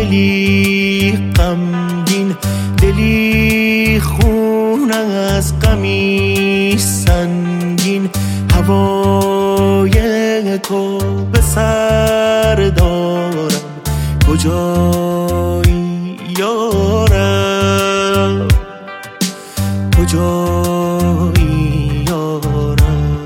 دلی غمگین، دلی خون از غمی سنگین. هوای تو به سر دارم، کجایی یارم، کجایی یارم.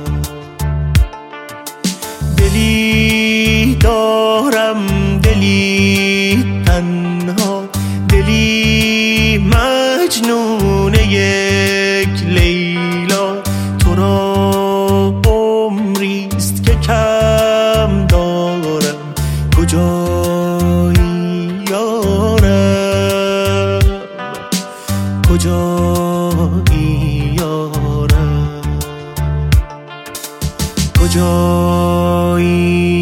دلی دارم، دلی تنها، دلی مجنون یک لیلا. تو را عمریست که کم دارم، کجایی یارم، کجایی یارم، کجایی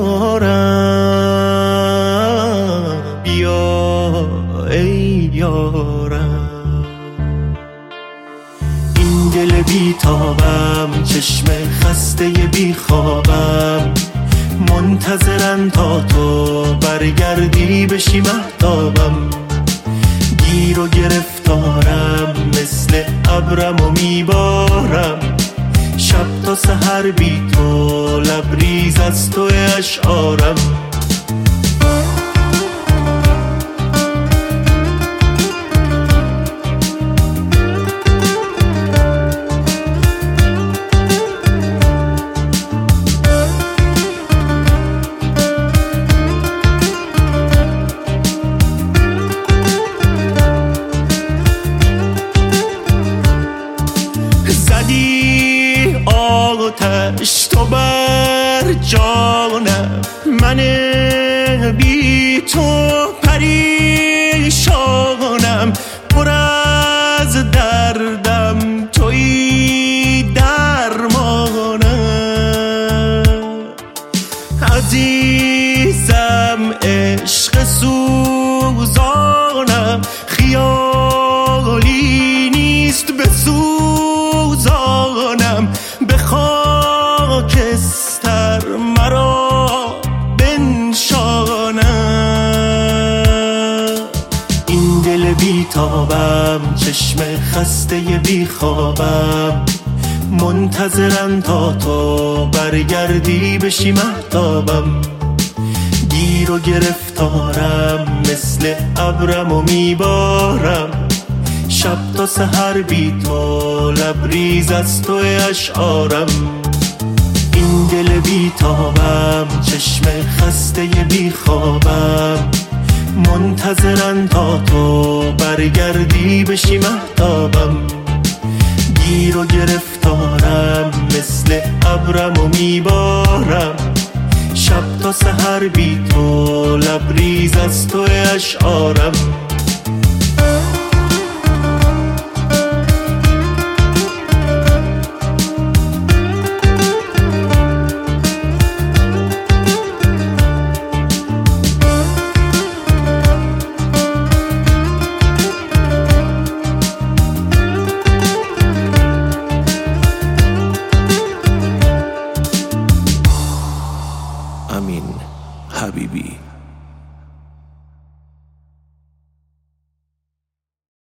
یارم. بیا ای یارم. این دل بیتابم، چشم خسته بیخوابم، منتظرن تا تو برگردی بشی مهتابم. گیر و گرفتارم، مثل ابرم و میبارم. شب تا سحر بی تو، لبریز از تو اشعارم. آتش تو بر جانم، من بی تو پریشانم. پر از دردم تویی درمانم. عزیزم عشق سوزانم، خیالی نیست بسوزانم. به خاکستر مرا بنشانم. این دل بیتابم، چشم خسته بیخوابم، منتظرن تا تو برگردی بشی مهتابم. گیر و گرفتارم، مثل ابرم و میبارم. شب تا سحر بی تو، لبریز از تو اشعارم. این دل بیتابم، چشم خسته بیخوابم، منتظرن تا تو برگردی بشی مهتابم. گیر و گرفتارم، مثل ابرم و میبارم. شب تا سحر بی تو، لبریز از تو اشعارم. امین حبیبی.